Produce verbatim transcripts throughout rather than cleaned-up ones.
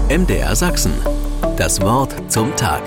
M D R Sachsen. Das Wort zum Tag.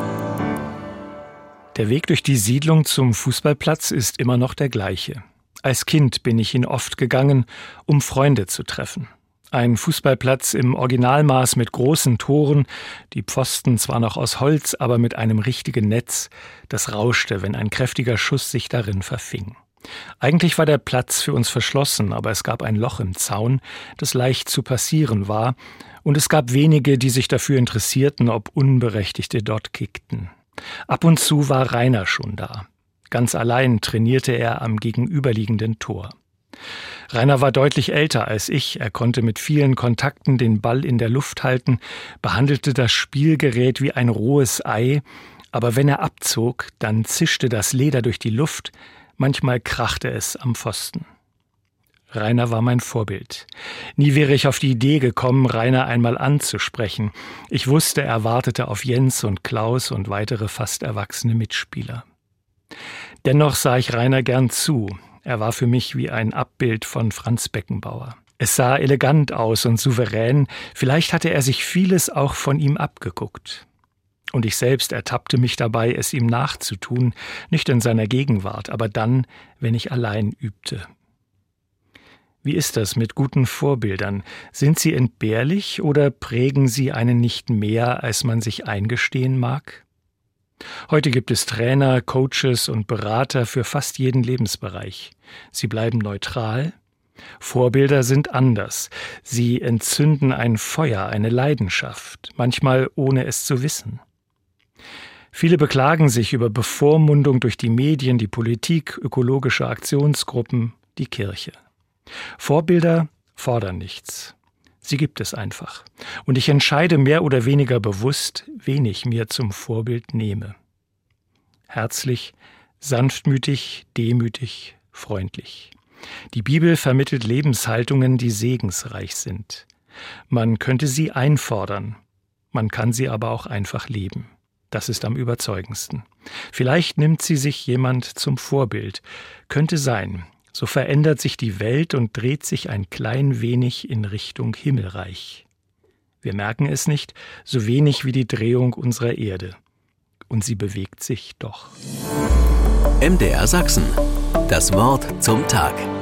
Der Weg durch die Siedlung zum Fußballplatz ist immer noch der gleiche. Als Kind bin ich ihn oft gegangen, um Freunde zu treffen. Ein Fußballplatz im Originalmaß mit großen Toren, die Pfosten zwar noch aus Holz, aber mit einem richtigen Netz, das rauschte, wenn ein kräftiger Schuss sich darin verfing. Eigentlich war der Platz für uns verschlossen, aber es gab ein Loch im Zaun, das leicht zu passieren war, und es gab wenige, die sich dafür interessierten, ob Unberechtigte dort kickten. Ab und zu war Rainer schon da. Ganz allein trainierte er am gegenüberliegenden Tor. Rainer war deutlich älter als ich, er konnte mit vielen Kontakten den Ball in der Luft halten, behandelte das Spielgerät wie ein rohes Ei, aber wenn er abzog, dann zischte das Leder durch die Luft, manchmal krachte es am Pfosten. Rainer war mein Vorbild. Nie wäre ich auf die Idee gekommen, Rainer einmal anzusprechen. Ich wusste, er wartete auf Jens und Klaus und weitere fast erwachsene Mitspieler. Dennoch sah ich Rainer gern zu. Er war für mich wie ein Abbild von Franz Beckenbauer. Es sah elegant aus und souverän. Vielleicht hatte er sich vieles auch von ihm abgeguckt. Und ich selbst ertappte mich dabei, es ihm nachzutun, nicht in seiner Gegenwart, aber dann, wenn ich allein übte. Wie ist das mit guten Vorbildern? Sind sie entbehrlich oder prägen sie einen nicht mehr, als man sich eingestehen mag? Heute gibt es Trainer, Coaches und Berater für fast jeden Lebensbereich. Sie bleiben neutral. Vorbilder sind anders. Sie entzünden ein Feuer, eine Leidenschaft, manchmal ohne es zu wissen. Viele beklagen sich über Bevormundung durch die Medien, die Politik, ökologische Aktionsgruppen, die Kirche. Vorbilder fordern nichts. Sie gibt es einfach. Und ich entscheide mehr oder weniger bewusst, wen ich mir zum Vorbild nehme. Herzlich, sanftmütig, demütig, freundlich. Die Bibel vermittelt Lebenshaltungen, die segensreich sind. Man könnte sie einfordern, man kann sie aber auch einfach leben. Das ist am überzeugendsten. Vielleicht nimmt sie sich jemand zum Vorbild. Könnte sein. So verändert sich die Welt und dreht sich ein klein wenig in Richtung Himmelreich. Wir merken es nicht, so wenig wie die Drehung unserer Erde. Und sie bewegt sich doch. M D R Sachsen. Das Wort zum Tag.